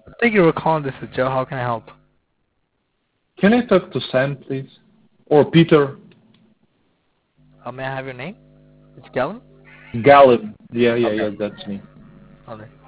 Thank you for calling. This is Joe. How can I help? Can I talk to Sam, please? Or Peter? May I have your name? It's Galen? Galen. Yeah, Okay. that's me. Okay.